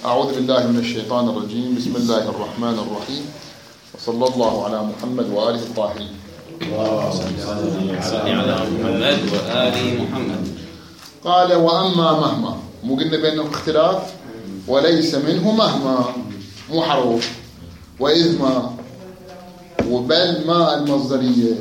أعوذ بالله من الشيطان الرجيم. بسم الله الرحمن الرحيم، وصلى الله على محمد وآله الطاهرين. اللهم صل على محمد وآل محمد. قال وأما مهما، مو قلنا بينهم اختلاف، وليس منه مهما مو حروف، وإذ ما، وبل ما المصدرية.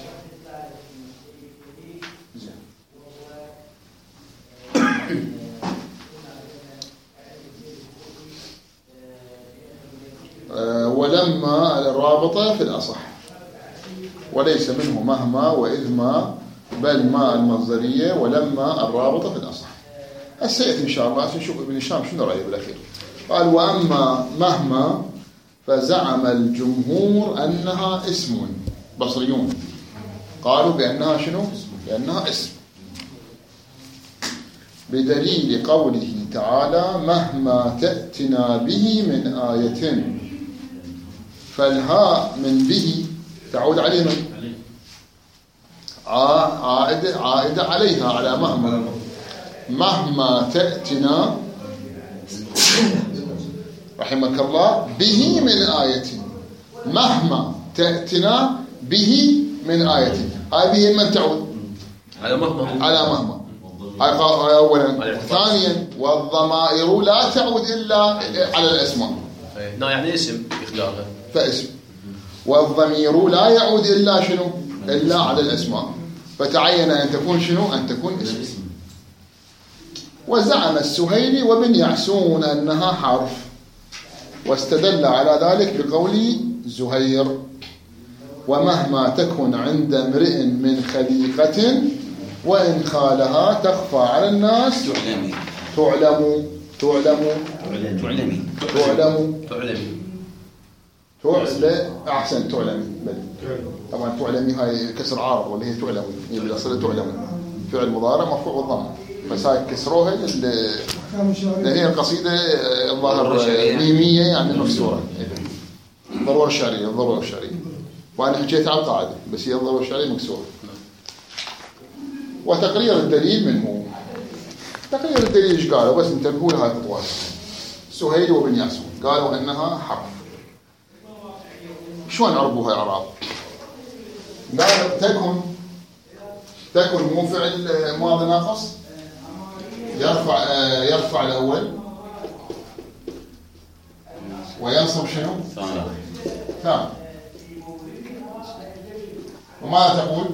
ولما الرابطة في الأصح، وليس منه مهما وإذ ما بل ما المصدرية ولما الرابطة في الأصح. السيئة إن شاء الله نشوف ابن هشام شنو رأيه بالأخير. قال وأما مهما فزعم الجمهور أنها اسم، بصريون قالوا بأنها شنو؟ بأنها اسم، بدليل قوله تعالى مهما تأتنا به من آية، فالهاء من به تعود عليه من؟ عائدة عليها، على مهما تأتنا رحمك الله به من آية، مهما تأتنا به من آية. هاي به من تعود؟ على مهما. هاي أولا. ثانيا والضمائر لا تعود إلا على الأسماء، يعني اسم إخلالها فاسم، والضمير لا يعود إلا شنو؟ إلا على الأسماء، فتعين أن تكون شنو؟ أن تكون اسم. وزعم السهيلي وابن يعسون أنها حرف، واستدل على ذلك بقول زهير ومهما تكن عند امرئ من خليقة وإن خالها تخفى على الناس تعلم. أحسن تعلمي. طبعا تعلمي هاي كسر عارض، ولا هي تعلمي، هي بالأصل تعلمي فعل مضارع مرفوع والضم، بس هاي كسروها لأن هي القصيدة الظاهر ميمية يعني مكسورة. الضرورة الشعرية وأنا حكيت على القاعدة، بس هي الضرورة الشعرية مكسورة. وتقرير الدليل منه، تقرير الدليل ايش قالوا؟ بس انتبهوا لهاي الخطوات. سهيل وابن يعسون قالوا انها حرف. شلون عربوها اعراب؟ قالوا تكن مو فعل ماضي ناقص، يرفع الاول وينصب شنو؟ ثاني. وماذا تقول؟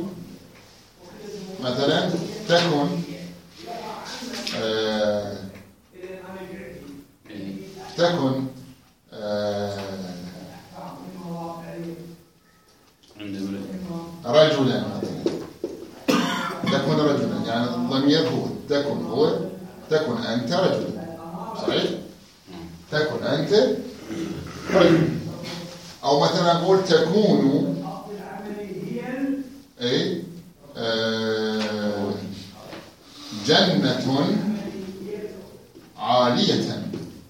مثلا تكن رجلا، تكن رجلا يعني الضمير هو تكن أنت رجلا، صحيح؟ تكن أنت رجلا. أو مثلا أقول تكون جنة عالية،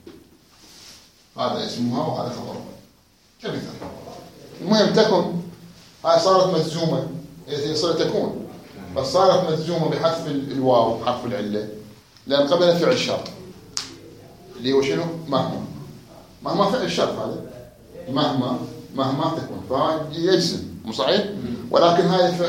هذا اسمها وهذا خبرها كمثال. المهم تكن هاي صارت مجزومة، هي صارت تكون، بس صارت مجزومة بحذف الواو حرف العلة، لأن قبلها فعل شرط اللي هو شنو؟ مهما فعل شرط، هذا مهما تكون فيجزم، مو صحيح؟ ولكن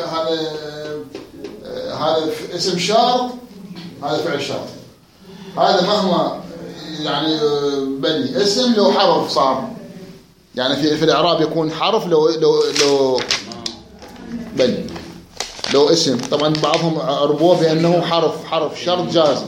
هذا اسم شرط، هذا فعل شرط. هذا مهما يعني بني اسم لو حرف صار، يعني في الإعراب يكون حرف لو بني، لو اسم. طبعا بعضهم عربوه بأنه حرف شرط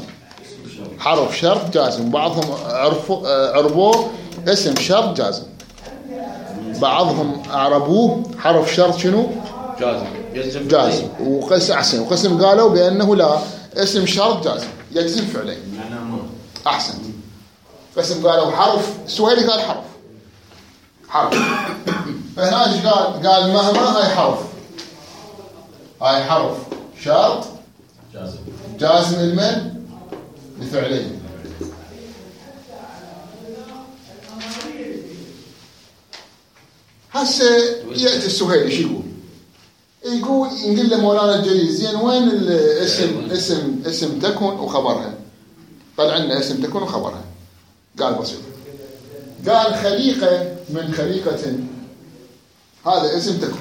جازم، بعضهم عربوه اسم شرط جازم، بعضهم أعربوه حرف شرط شنو؟ جازم. وقسم قالوا بأنه لا، اسم شرط جازم يجزم فعلين. أحسن. قسم قالوا حرف، السويلي قال حرف. فهنا قال مهما هاي حرف شرط جازم المن بفعلين. هسه يأتي السهيلي شو يقول نقول له مولانا الجليل زين وين الاسم اسم تكن وخبرها؟ قال عندنا اسم تكن وخبرها. قال بسيط. قال خليقة من خليقة، هذا اسم تكن.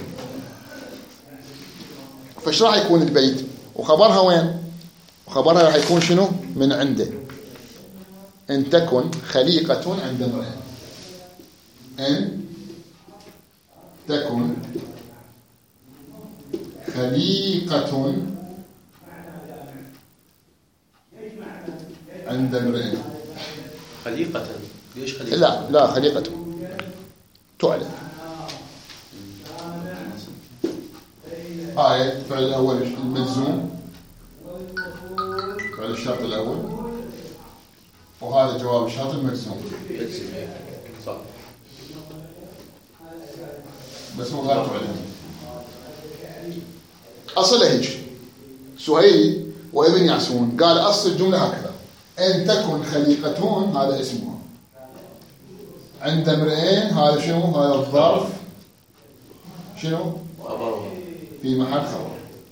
فايش راح يكون البيت؟ وخبرها وين؟ وخبرها راح يكون شنو؟ من عنده. إن تكن خليقة عند امرئ. إن تكن خليقة عند امرئ. خليقة، ليش خليقة؟ لا خليقة تعلم. فعل الأول المجزوم، فعل الشرط الأول، وهذا جواب الشرط المجزوم. صح. بس هو غير تعلم. أصله هيك. سهيلي وابن يعسون قال أصل الجملة هكذا: إن تكن خليقتون، هذا اسمها. عند امرئين، هذا شنو؟ هذا الظرف شنو؟ خبره في محل خبر.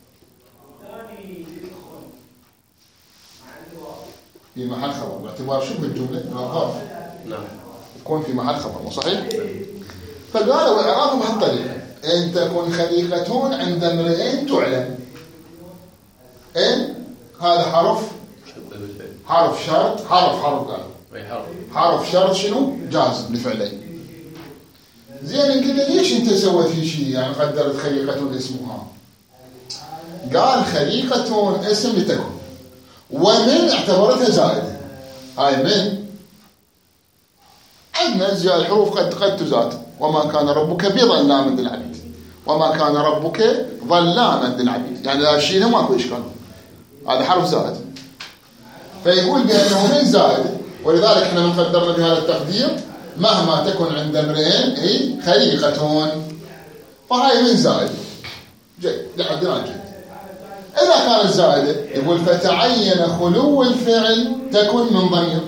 في محل خبر باعتبار شبه الجملة من الظرف. نعم. يكون في محل خبر، مو صحيح؟ فقالوا إعرابه بهالطريقة: إن تكن خليقتون عند امرئين تعلم. إن هذا حرف شرط، حرف قال حرف شرط شنو؟ جازم لفعلين. زين قلنا ليش انت سويت في شيء يعني قدرت خليقة اسمها؟ قال خليقة اسم لتكن، ومن اعتبرتها زائدة. هاي من عندنا الحروف قد تزاد. وما كان ربك بظلاما للعبيد، وما كان ربك ظلاما للعبيد، يعني لا شيء ماكو اشكال، هذا حرف زائد. فيقول بأنه من زائد، ولذلك احنا من قدرنا بهذا التقدير مهما تكن عند امرئين هي خليقة، فهاي من زائد. جيد لحد الآن جيد. إذا كانت زائدة يقول فتعين خلو الفعل تكن من ضمير.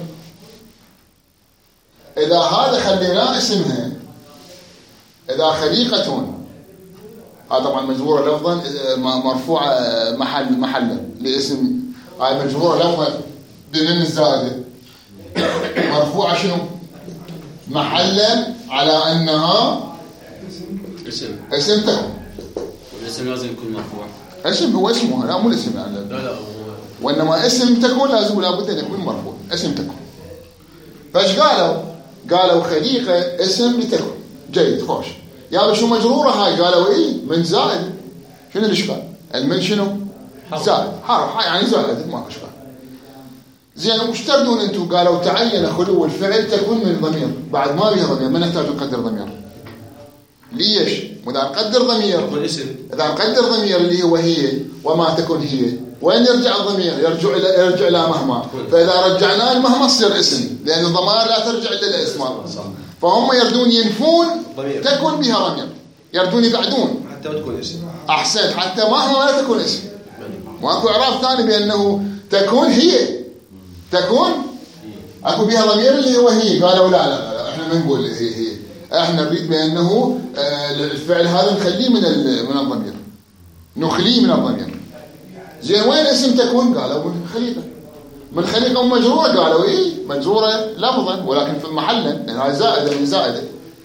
إذا هذا خليناه اسمها، إذا خليقة هذا طبعا مجرورة لفظا، مرفوعة محلا لاسم. هاي مجرورة لفظا بمن الزائدة، مرفوعة شنو؟ محلا على أنها اسم تكن. والاسم لازم يكون مرفوع. اسم هو اسمه، لا مو الاسم يعني. لا هو. وإنما اسم تكن لازم لابد أن يكون مرفوع. اسم تكن. فايش قالوا خليقة اسم لتكن. جيد خوش. يا شو مجرورة هاي؟ قالوا إيه من زائد. شنو الإشكال؟ المن شنو؟ زائد حرف يعني زائد، ما إشكال. زين وش تردون أنتم؟ قالوا تعين خلو الفعل تكون من ضمير، بعد ما بيها ضمير، ما نحتاج نقدر ضمير. ليش؟ وإذا نقدر ضمير، إذا نقدر ضمير اللي هو هي وما تكون هي، وين يرجع الضمير؟ يرجع إلى مهما. فإذا رجعناه مهما تصير اسم، لأن الضمائر لا ترجع إلا الأسماء. فهم يردون ينفون تكون بها ضمير، يردون يقعدون حتى تكون اسم. أحسنت، حتى مهما لا تكون اسم. ماكو إعراب ثاني بأنه تكون هي، تكون أكو بها ضمير اللي هو هي. قالوا لا إحنا ما نقول هي، إحنا نريد بأنه الفعل هذا نخليه من الضمير، نخليه من الضمير. زين وين اسم تكون؟ قالوا من خليقة. من خليقة ومجرورة، قالوا إيه مجرورة لفظا ولكن في محلا، لأنها زائدة من زائدة.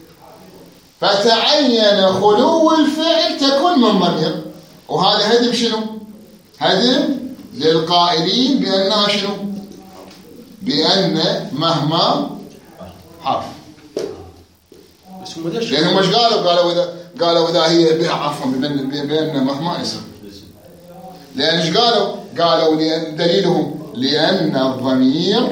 فتعين خلو الفعل تكون من ضمير. وهذا هدم شنو؟ هدم للقائلين بأنها شنو؟ بأن مهما حرف. لأنهم مش قالوا إذا هي بها عفوا بأن مهما اسم. لأن ايش قالوا لأن دليلهم لأن الضمير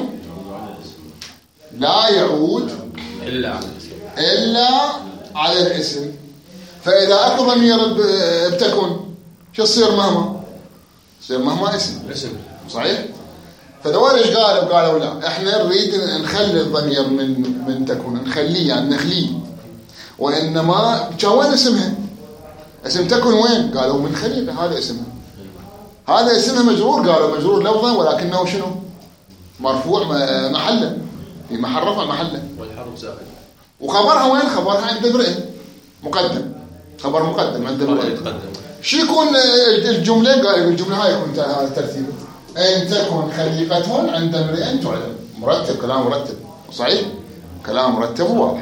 لا يعود إلا على الاسم. فإذا أكو ضمير بتكن شو تصير مهما؟ تصير مهما اسم صحيح؟ فدول ايش قالوا لا احنا نريد نخلي الضمير من تكن، نخليه يعني نخليه. وإنما وين اسمها؟ اسم تكن وين؟ قالوا من خليقة، هذا اسمها، هذا اسمها مجرور. قالوا مجرور لفظا ولكنه شنو؟ مرفوع محلا، في محل رفع محلا. والحرف زائد. وخبرها وين؟ خبرها عند امرئ مقدم، خبر مقدم عند امرئ. شو يكون الجملة؟ قال الجملة هاي يكون هذا الترتيب: إن تكن خليقة عند امرئ تعلم. مرتب، كلام مرتب. صحيح؟ كلام مرتب وواضح.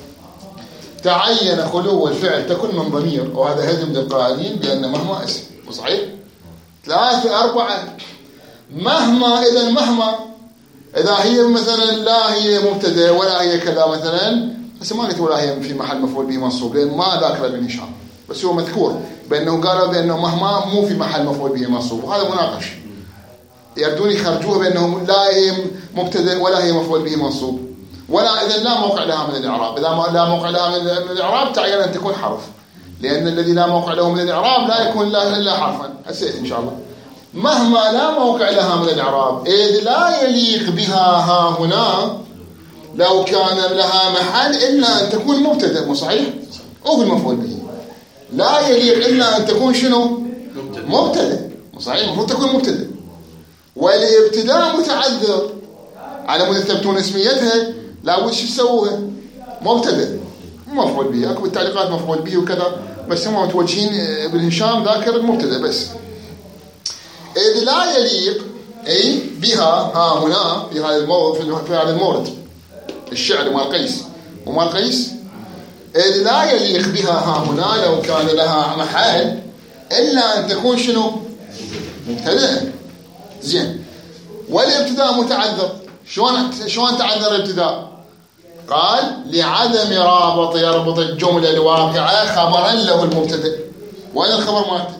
تعين خلو الفعل تكن من ضمير، وهذا هدم للقائلين بأن مهما اسم. صحيح؟ 3 4 مهما إذا هي مثلا لا هي مبتدأ ولا هي كذا مثلا، بس ما قلت ولا هي في محل مفعول به منصوب، لأن ما ذاكر ابن هشام، بس هو مذكور بأنه قالوا بأنه مهما مو في محل مفعول به منصوب، وهذا مناقش. يردون يخرجوه بأنه لا هي مبتدأ ولا هي مفعول به منصوب، ولا إذا لا موقع لها من الإعراب. إذا لا موقع لها من الإعراب تعين أن تكون حرف، لأن الذي لا موقع له من الإعراب لا يكون إلا حرفا. هسه إن شاء الله. مهما لا موقع لها من الإعراب إذ لا يليق بها ها هنا لو كان لها محل إلا أن تكون مبتدأ. صحيح؟ أو المفعول به لا يليق إلا أن تكون شنو؟ مبتدأ. صحيح؟ المفروض تكون مبتدأ. والابتداء متعذر على مود تثبتون اسميتها، لا بد شو تسووها؟ مبتدأ مفعول به. اكو التعليقات مفعول به وكذا، بس هم متوجهين ابن هشام ذاكر المبتدأ بس. إذ لا يليق أي بها ها هنا في هذا الموضوع، في هذا المورد الشعر مال قيس ومال قيس. إذ لا يليق بها ها هنا لو كان لها محل إلا أن تكون شنو؟ مبتدأ. زين. والابتداء متعذر. شلون تعذر الابتداء؟ قال لعدم رابط يربط الجملة الواقعة خبرا له المبتدأ. وين الخبر مالته؟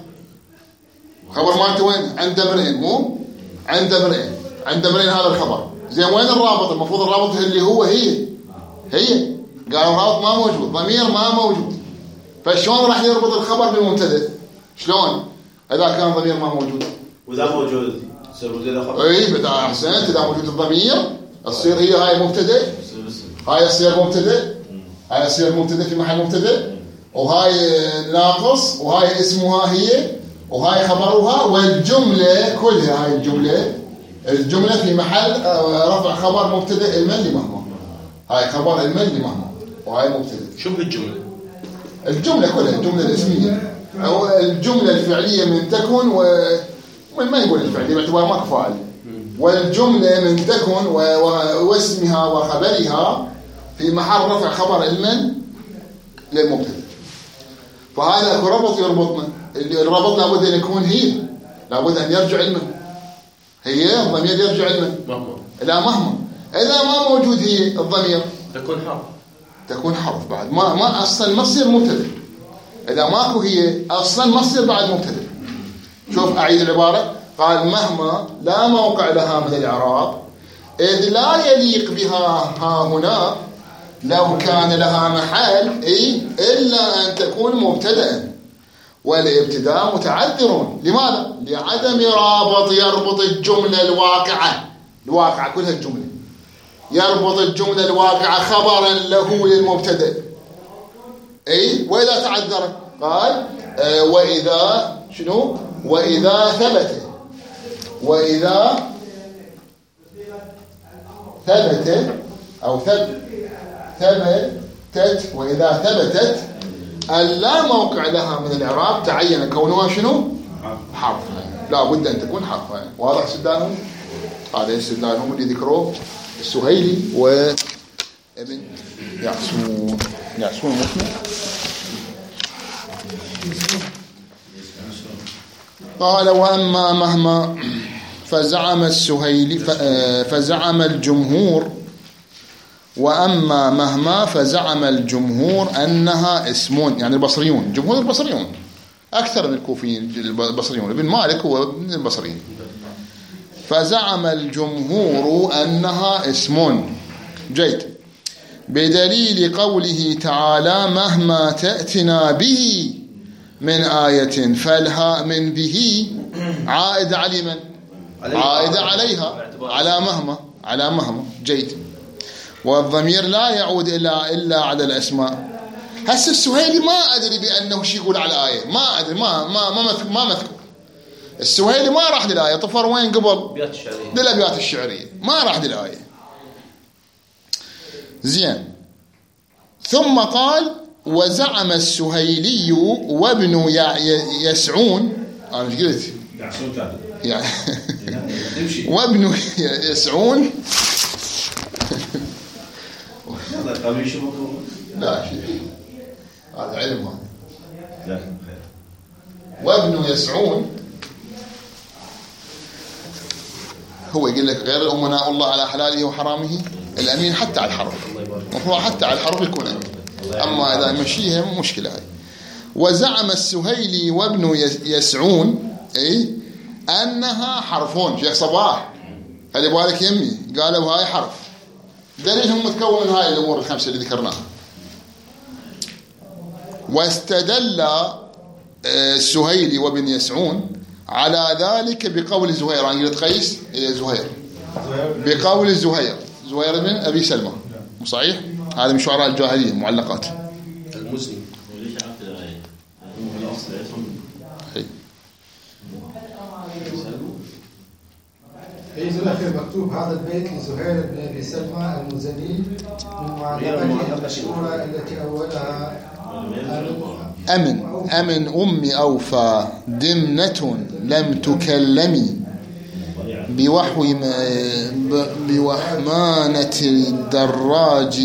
خبر مالته وين؟ عند امرئ، مو عند امرئ، عند امرئ هذا الخبر. زين وين الرابط؟ المفروض الرابط اللي هو هي قالوا الرابط ما موجود، ضمير ما موجود، فشلون راح يربط الخبر بالمبتدأ؟ شلون اذا كان ضمير ما موجود؟ واذا موجود يصير مبتدأ خبر. اي بدأ احسنت. اذا موجود الضمير تصير هي هاي مبتدأ، هاي يصير مبتدأ، هاي يصير مبتدأ في محل مبتدأ، وهاي ناقص، وهاي اسمها هي، وهاي خبرها، والجملة كلها هاي الجملة في محل رفع خبر مبتدأ المن لمهما. هاي خبر المن لمهما وهاي مبتدأ. شو بالجملة؟ الجملة كلها الجملة الاسمية أو الجملة الفعلية من تكن ما يقول الفعلية باعتبار ما كفاعل. والجملة من تكن واسمها وخبرها في محل رفع خبر المن للمبتدأ. فهذا ربط يربطنا. الربط لابد أن يكون هي، لابد أن يرجع المن، هي الضمير يرجع المن لا مهما. إذا ما موجود هي الضمير تكون حرف بعد ما أصلا ما تصير مبتدأ. إذا ماكو هي أصلا ما تصير بعد مبتدأ. شوف أعيد العبارة. قال مهما لا موقع لها من الإعراب إذ لا يليق بها ها هنا لو كان لها محل إلا أن تكون مبتدأ. والابتداء متعذر. لماذا؟ لعدم رابط يربط الجملة الواقعة كلها الجملة يربط الجملة الواقعة خبرا له للمبتدأ. وإذا تعذر قال وإذا شنو؟ وإذا ثبت أو ثبتت وإذا ثبتت اللا موقع لها من الإعراب تعين كونها شنو؟ حرف. لا بد أن تكون حرف. واضح استدلالهم؟ هذا استدلالهم اللي ذكروه السهيلي وابن يعصون مسلم. قال وأما مهما فزعم السهيلي فزعم الجمهور وأما مهما فزعم الجمهور أنها اسم، يعني البصريون، جمهور البصريون أكثر من الكوفيين البصريون، ابن مالك هو من البصريين. فزعم الجمهور أنها اسم. جيد. بدليل قوله تعالى مهما تأتنا به من آية فالها من به عائد على من؟ عائد عليها على مهما. جيد. والضمير لا يعود إلا على الأسماء. هسه السهيلي ما أدري بأنه شي يقول على الآية، ما أدري ما مذكر. السهيلي ما راح للآية، طفر وين قبل؟ للأبيات الشعرية، ما راح للآية. زين. ثم قال وزعم السهيلي وابن يسعون. أنا ايش قلت؟ يعني وابن يسعون الخامس شو مطلوب؟ لا شيء هذا علم هذا. جزاكم خير. وابن يسعون هو يقول لك غير الأمناء الله على حلاله وحرامه الأمين حتى على الحرف، المفروض حتى على الحرف يكون أمين، أما إذا مشيها مشكلة هاي. وزعم السهيلي وابن يسعون أنها حرفون. شيخ صباح خلي بالك يمي، قالوا هاي حرف، دليلهم متكون من هاي الأمور الخمسة اللي ذكرناها. واستدل السهيلي وابن يسعون على ذلك بقول زهير، أنا قلت قيس زهير، بقول زهير بن أبي سلمة، صحيح؟ هذا من شعراء الجاهلية معلقات المزني. في الأخير مكتوب هذا البيت لزهير بن أبي سلمى المزني من معلقته المشهورة التي أولها أمن أم أوفى دمنة لم تكلمي بوحمانة الدراج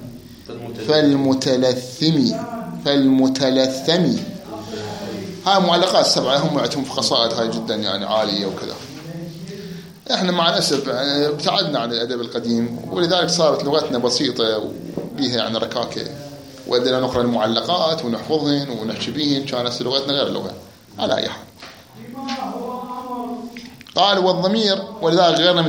فالمتلثم. هاي معلقات سبعة هم عندهم في قصائد هاي جدا يعني عالية وكذا. احنا مع الأسف ابتعدنا عن الأدب القديم، ولذلك صارت لغتنا بسيطة وبيها يعني ركاكة، وبدنا نقرأ المعلقات ونحفظهن ونحكي بهن، كانت لغتنا غير لغة على أي حال. قال والضمير، ولذلك غيرنا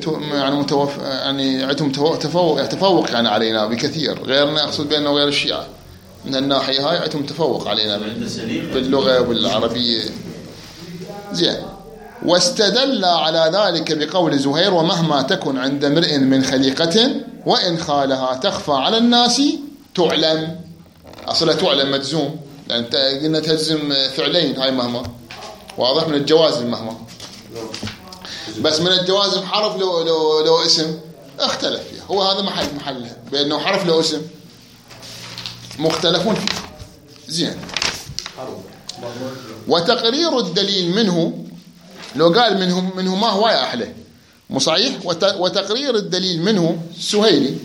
يعني عندهم تفوق يعني علينا بكثير، غيرنا أقصد بأنه غير الشيعة من الناحية هاي عندهم تفوق علينا باللغة والعربية. زين. واستدل على ذلك بقول زهير ومهما تكن عند امرئ من خليقة وإن خالها تخفى على الناس تعلم. أصلا تعلم مجزوم، لأن قلنا تجزم فعلين، هاي مهما واضح من الجوازم مهما، بس من الجوازم حرف لو اسم اختلف فيها، هو هذا محله بأنه حرف لو اسم مختلفون فيه. زين. وتقرير الدليل منه، لو قال منه ما هو أحلى مصحيح. وتقرير الدليل منه سهيلي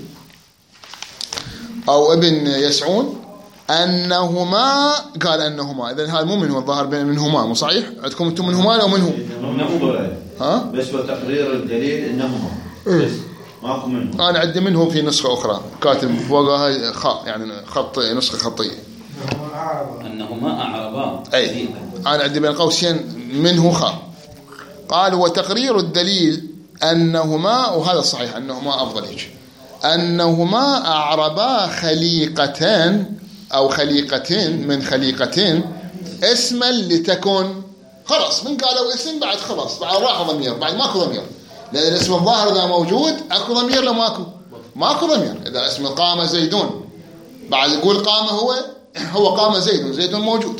أو ابن يسعون أنهما، قال أنهما، إذن هذا مو منه، الظاهر بين منهما مصحيح. عندكم أنتم منهما أو منه؟ ها؟ بس وتقرير الدليل إنهما ماكو منه. أنا عندي منه في نسخة أخرى كاتب فوقها خاء، يعني خط، نسخة خطية أنهما أعربا. أي أنا عندي بين قوسين منه خاء. قال وتقرير الدليل أنهما، وهذا صحيح أنهما أفضل هيك، أنهما أعربا خليقتان أو خليقتين من خليقتين اسما لتكن. خلاص من قالوا اسم بعد خلاص بعد راح ضمير، بعد ماكو ضمير، لأن الاسم الظاهر إذا موجود أكو ضمير، لو ماكو ضمير. إذا اسم قام زيدون بعد يقول قام هو قام زيدون موجود.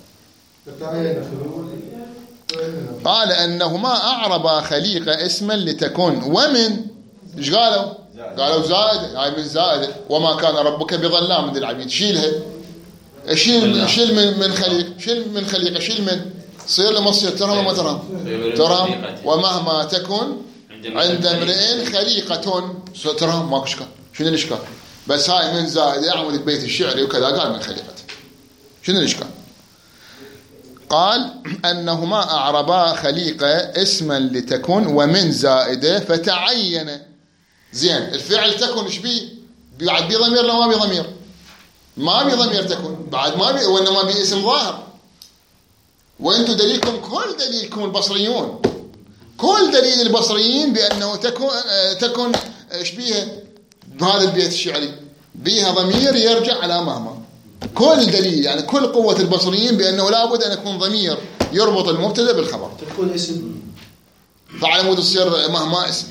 قال أنهما أعربا خليقة اسما لتكن ومن إيش قالوا زائد، هاي من زائد. وما كان ربك بظلام للعبيد، شيلها، شيل من خليقة، شيل من صير لما تصير ترهم وما ترهم. ومهما تكن عند امرئ خليقة ترهم، ماكو اشكال. شنو الاشكال؟ بس هاي من زائد يعمل البيت الشعري وكذا، قال من خليقة، شنو الاشكال؟ قال أنهما أعربا خليقة اسما لتكن ومن زائدة فتعين. زين. الفعل تكن ايش بيه؟ بعد بضمير لو ما بضمير؟ ما بضمير تكن بعد ما بي، وإنما باسم ظاهر. وانتم دليلكم كل دليلكم البصريون، كل دليل البصريين بأنه تكن ايش بيها بهذا البيت الشعري؟ بيها ضمير يرجع على مهما. كل دليل يعني كل قوة البصريين بأنه لابد أن يكون ضمير يربط المبتدا بالخبر، تكون اسم، فعلى مود تصير مهما اسم.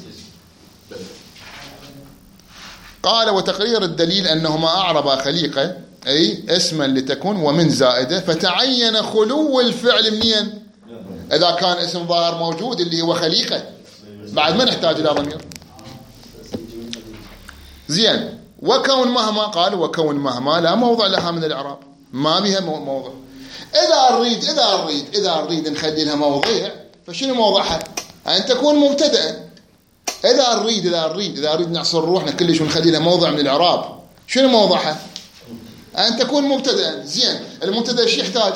قال وتقرير الدليل أنهما أعربا خليقة أي اسما لتكون ومن زائدة فتعين خلو الفعل منين؟ إذا كان اسم ظاهر موجود اللي هو خليقة، بعد ما نحتاج إلى ضمير. زين. وكون مهما، قال وكون مهما لا موضع لها من الإعراب، ما بها موضع. إذا نريد نخلي لها موضع، فشنو موضعها؟ أن تكون مبتدأ. إذا نريد نعصر روحنا كلش ونخلي لها موضع من الإعراب، شنو موضعها؟ أن تكون مبتدأ. زين، المبتدأ ايش يحتاج؟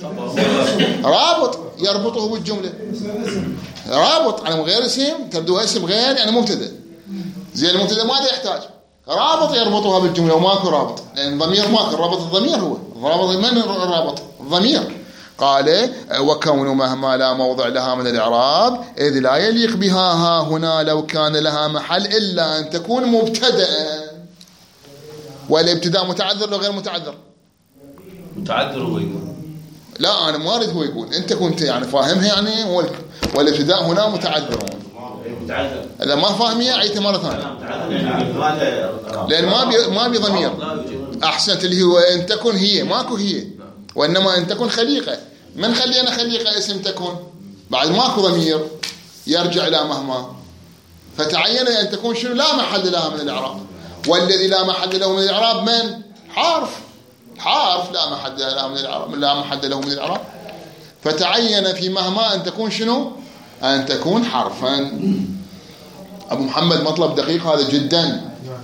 رابط يربطه بالجملة. رابط على غير اسم، تبدو اسم غير يعني مبتدأ. زين، المبتدأ ماذا يحتاج؟ رابط يربطها بالجملة، وماكو رابط لأن ضمير ماكو. رابط الضمير هو الرابط. من الرابط؟ الضمير. قال وكون مهما لا موضع لها من الإعراب إذ لا يليق بها ها هنا لو كان لها محل إلا أن تكون مبتدأ. والابتداء متعذر لو غير متعذر؟ متعذر هو يقول. لا أنا ما أريد هو يقول، أنت كنت يعني فاهمها يعني. والابتداء هنا متعذر. إذا ما فاهميها عيتها مرة ثانية. لأن ما بي ضمير. أحسنت، اللي هو أن تكون هي، ماكو هي، وإنما أن تكون خليقة. من خلينا خليقة اسم تكون بعد ماكو ضمير يرجع إلى مهما، فتعين أن تكون شنو؟ لا محل لها من الإعراب. والذي لا محل له من الإعراب من؟ حرف لا محل له من الإعراب. لا محل له من الإعراب، فتعين في مهما أن تكون شنو؟ أن تكون حرفا. أبو محمد مطلب دقيق هذا جدا،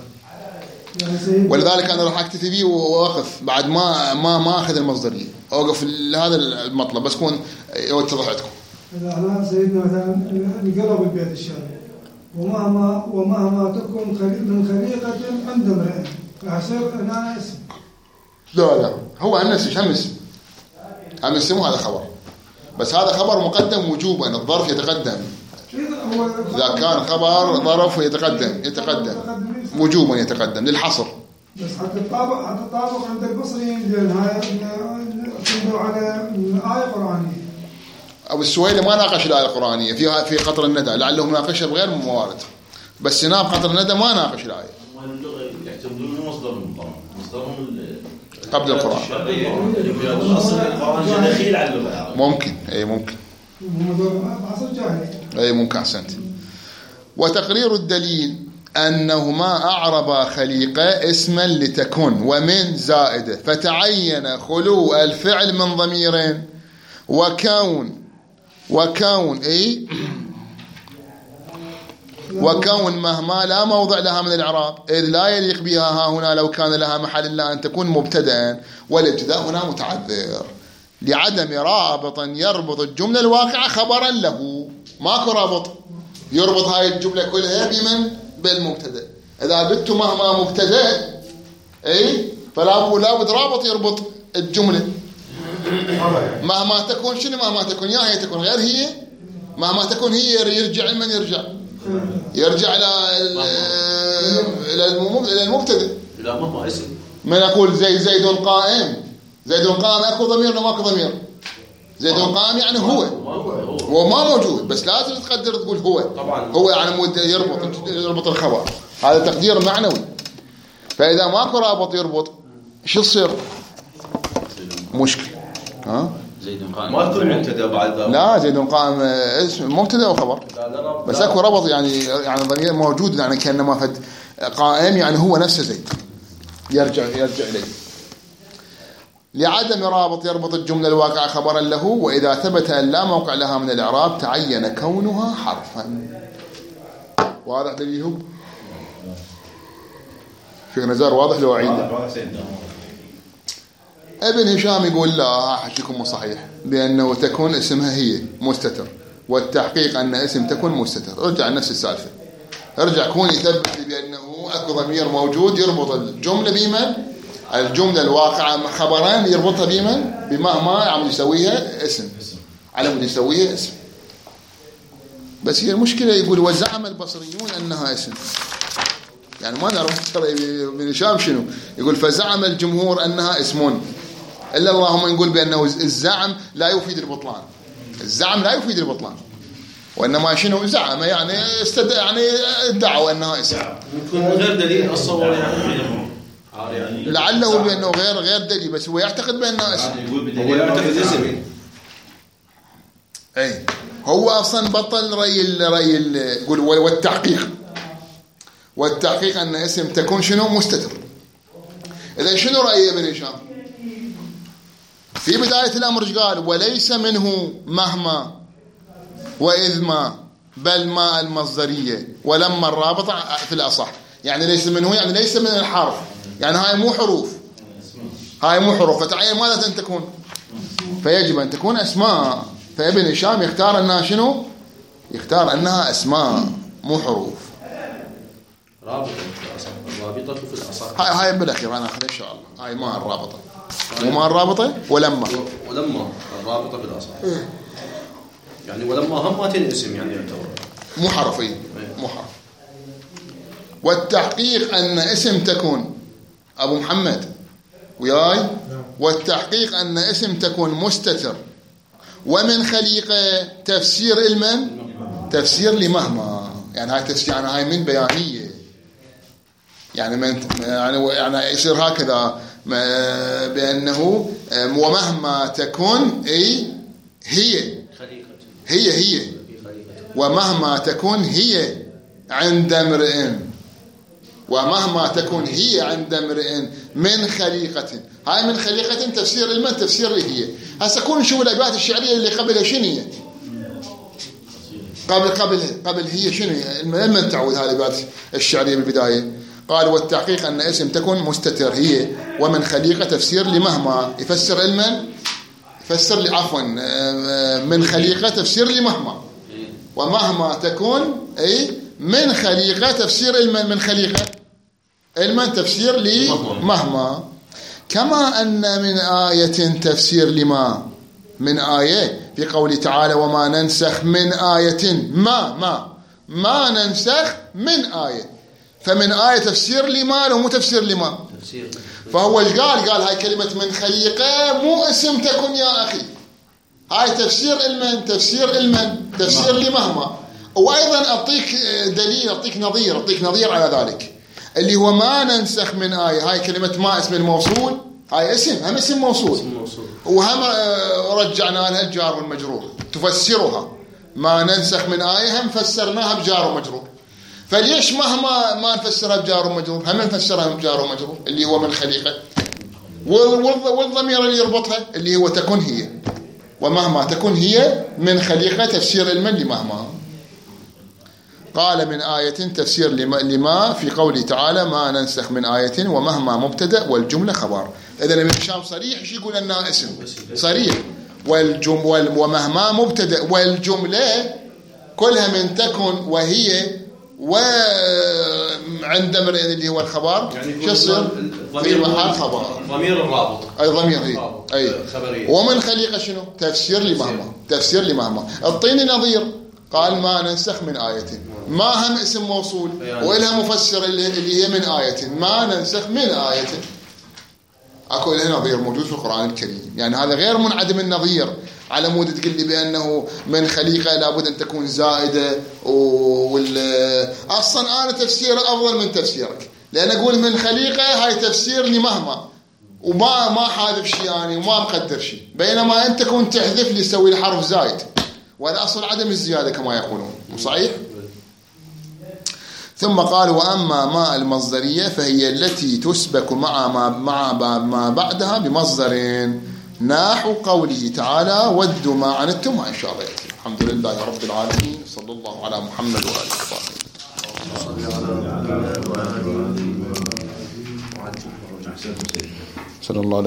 ولذلك أنا راح أكتفي به وأوقف بعد ما أخذ المصدرية. أوقف هذا المطلب بس كون يتضح عندكم. الآن سيدنا مثلا نقرب البيت الشعري ومهما تكون من خليقة عند امرئ فأصير أنا اسم. لا هو أنس هم اسم وهذا خبر، بس هذا خبر مقدم وجوبا. الظرف يتقدم إذا كان خبر ظرف يتقدم وجوبا، يتقدم للحصر. بس حتى الطابق عند البصريين لأنها يعتمدوا على آية قرآنية. أبو السويلي ما ناقش الآية القرآنية في قطر الندى، لعلهم ناقشها بغير موارد. بس سناب قطر الندى ما ناقش الآية. يعتمدون مصدرهم قبل القرآن. الأصل القرآن دخيل على اللغة. ممكن ممكن. أحسنت. وتقرير الدليل أنهما أعربا خليقة اسما لتكن ومن زائدة، فتعين خلو الفعل من ضميرين وكون مهما لا موضع لها من الإعراب إذ لا يليق بها ها هنا لو كان لها محل إلا أن تكون مبتدأ. والابتداء هنا متعذر لعدم رابط يربط الجملة الواقعة خبرا له. ماكو رابط يربط هاي الجملة كلها بمن؟ بالمبتدأ. إذا قلت مهما مبتدأ فلا بد رابط يربط الجملة. مهما تكون شنو؟ مهما تكون يا هي تكون غير هي. مهما تكون هي يرجع من يرجع إلى المبتدأ. إلى مهما اسم. من أقول زيد قائم أكو ضمير ولا ماكو ضمير؟ زيد قائم يعني هو ما موجود، بس لازم تقول هو طبعا. هو يعني يربط الخبر، هذا تقدير معنوي. فإذا ماكو رابط يربط شو يصير؟ مشكلة. زيد قائم ما تكون مبتدا بعد. لا زيد قائم اسم مبتدا وخبر، بس اكو ربط يعني ضمير موجود، يعني كانما فد قائم يعني هو نفسه زيد يرجع اليه. لعدم رابط يربط الجمله الواقعه خبرا له، واذا ثبت ان لا موقع لها من الاعراب تعين كونها حرفا. واضح دليلهم؟ شيخ نزار واضح لو اعيد؟ ابن هشام يقول لا، حكيكم صحيح بأنه تكون اسمها هي مستتر، والتحقيق أن اسم تكون مستتر. ارجع نفس السالفة، ارجع كون يثبت بأنه أكو ضمير موجود يربط الجملة بمن؟ الجملة الواقعة خبران يربطها بمن؟ بمهما عم يسويها اسم، على مود يسويها اسم. بس هي المشكلة يقول وزعم البصريون أنها اسم، يعني ما نعرف ترى ابن هشام شنو يقول. فزعم الجمهور أنها اسم، إلا اللهم نقول بأنه الزعم لا يفيد البطلان. الزعم لا يفيد البطلان، وإنما شنو زعم يعني يعني ادعوا أنها اسم. يكون غير دليل الصور يعني لعله بأنه غير دليل، بس هو يعتقد بأنها اسم. هو يعتقد اسم. أي هو أصلا بطل رأي يقول والتحقيق أن اسم تكون شنو مستتر. إذا شنو رأي ابن هشام؟ في بداية الأمر قال وليس منه مهما وإذ ما بل ما المصدرية ولما الرابطة في الأصح. يعني ليس منه يعني ليس من الحرف، يعني هاي مو حروف، هاي مو حروف، فتعين ماذا أن تكون؟ فيجب أن تكون أسماء. فابن هشام يختار أنها شنو؟ يختار أنها أسماء مو حروف. رابطة في الأصح، الرابطة في الأصح. هاي بالأخير أنا أخذ إن شاء الله. هاي ما الرابطة، وما الرابطة ولما الرابطة في الأصح. يعني ولما هم اسم يعني يعتبر مو حرفي، مو حرف. والتحقيق أن اسم تكون أبو محمد وياي، والتحقيق أن اسم تكون مستتر ومن خليقة تفسير المن تفسير لمهما. يعني هاي تفسير، يعني هاي من بيانية، يعني من يعني يصير هكذا بأنه ومهما تكون أي هي ومهما تكون هي عند امرئ، ومهما تكون هي عند امرئ من خليقة. هاي من خليقة تفسير المن تفسير هي. هسه كون نشوف الأبيات الشعرية اللي قبلها شنو هي؟ قبل هي شنو؟ المن تعود هذه الأبيات الشعرية بالبداية. قال والتحقيق أن اسم تكون مستتر هي ومن خليقة تفسير لمهما، يفسر المن يفسر عفوا من خليقة تفسير لمهما، ومهما تكون أي من خليقة تفسير المن، من خليقة المن تفسير لمهما. كما أن من آية تفسير لما، من آية في قوله تعالى وما ننسخ من آية ما ننسخ من آية، فمن آية تفسير لما لو مو تفسير لما. فهو قال هاي كلمة من خليقة مو اسم تكون يا أخي، هاي تفسير المن تفسير لمهما. وأيضا أعطيك دليل، أعطيك نظير على ذلك اللي هو ما ننسخ من آية. هاي كلمة ما اسم الموصول، هاي هم اسم موصول، وهم رجعنا لها الجار والمجرور تفسرها. ما ننسخ من آية هم فسرناها بجار ومجرور. فليش مهما ما نفسرها بجار ومجرور؟ هم نفسرها بجار ومجرور اللي هو من خليقة، والضمير اللي يربطها اللي هو تكون هي. ومهما تكون هي من خليقة تفسير المن لمهما. قال من آية تفسير لما في قوله تعالى ما ننسخ من آية، ومهما مبتدأ والجملة خبر. إذن ابن هشام صريح ايش يقول أنها اسم صريح، ومهما مبتدأ والجملة كلها من تكن وهي وعند امرئ اللي هو الخبر، يعني يصير في محل خبر ضمير الرابط أي ضمير أي خبرية. ومن خليقة شنو؟ تفسير لمهما. الطيني نظير قال ما ننسخ من آية، ما هم اسم موصول وإلها مفسر اللي هي من آية، ما ننسخ من آية. أكو إلها نظير موجود في القرآن الكريم. يعني هذا غير منعدم النظير على مود تقول لي بأنه من خليقة لابد أن تكون زائدة. أصلا أنا تفسير أفضل من تفسيرك، لأن أقول من خليقة هاي تفسير لمهما، وما حاذف شيء يعني وما مقدر شيء، بينما أنت كنت تحذف لي تسوي لي حرف زائد، وهذا أصل عدم الزيادة كما يقولون. صحيح؟ ثم قال وأما ما المصدرية فهي التي تسبك مع ما بعدها بمصدر، نحو قوله تعالى ودوا ما عنتم. إن شاء الله يأتي. الحمد لله رب العالمين، صلى الله على محمد وآله وصحبه. صلى الله عليه